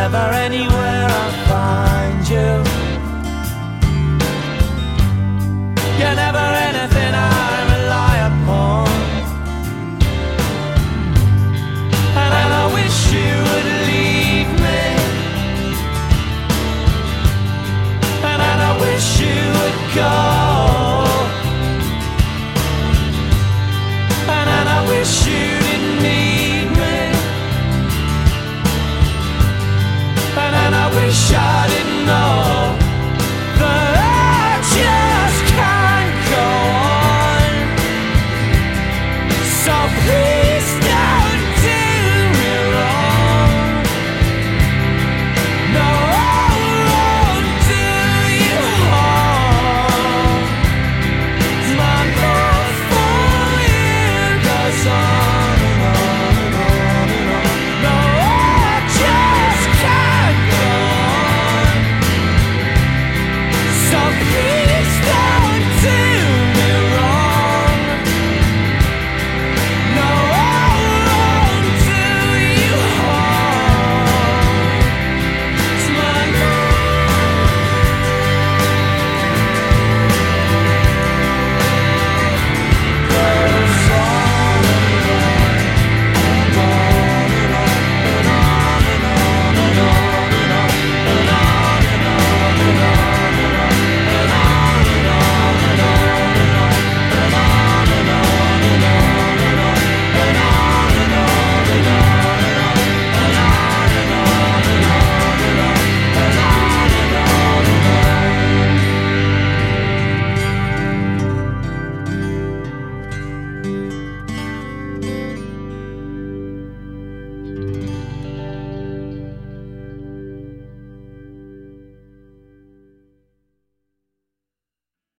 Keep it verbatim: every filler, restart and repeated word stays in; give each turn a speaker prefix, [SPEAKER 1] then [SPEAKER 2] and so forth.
[SPEAKER 1] never anywhere I'll find you. You're never anything I rely upon. And I wish you would leave me. And I wish you would go. And I wish you didn't need me. And I wish I didn't know that I just can't go on. So please